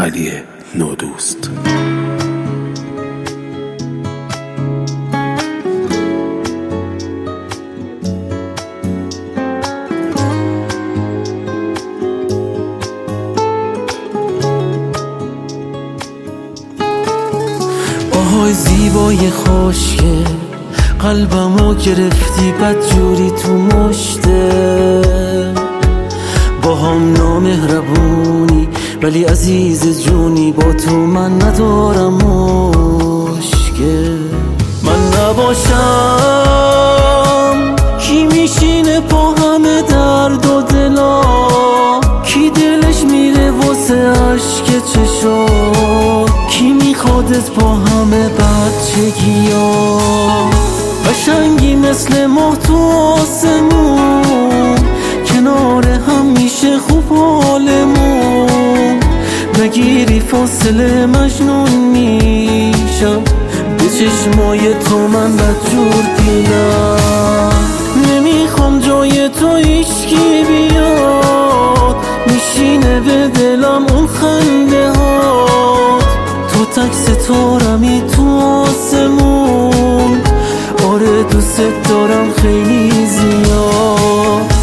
علی نودوست. باهای زیبای خوشگل قلبمو گرفتی بدجوری تو مشته، با هم نامهربونی ولی عزیز جونی، با تو من ندارم مشکل. من نباشم کی میشینه پا همه درد و دلا، کی دلش میره واسه عشق چشا، کی میخوادت با همه بچگیا، قشنگی مثل ماه تو آسمون، کنار هم میشه خوب حالمون، نگیری فاصله مجنون میشم، به چشمای تو من بدجور دیدم. نمیخوام جای تو هیچکی بیاد، میشینه به دلم اون خنده هات، تو تک ستارمی تو آسمون، آره دوست دارم خیلی زیاد.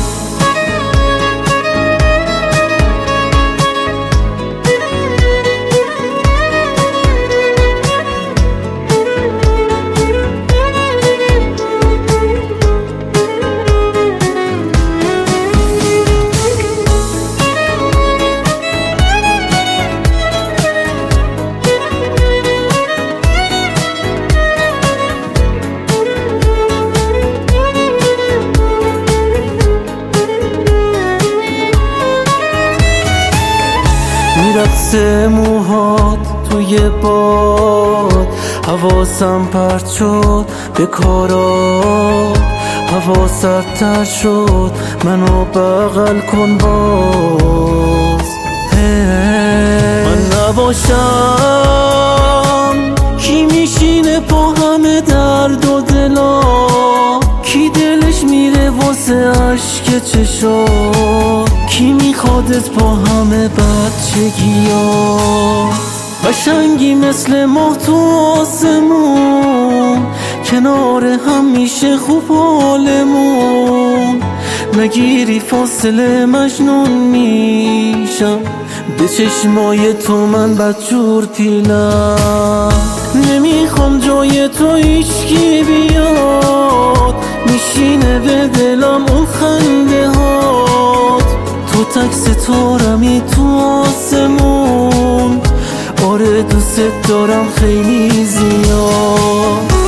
میرقصه موهات توی باد، حواسم پرت شد به کارات، هوا سردتر شد منو بغل کن باز. من نباشم کی میشینه پا همه درد و دلا، کی دلش میره واسه عشق چشا، کی میخوادت با همه بچگیا، قشنگی مثل ماه تو آسمون، کنار هم میشه خوب حالمون، نگیری فاصله مجنون میشم، به چشمای تو من بدجور پیلم. نمیخوام جای تو هیچکی بیاد، میشینه به دلم اون خنده هات، تو تک ستارمی تو آسمون، آره دوست دارم خیلی زیاد.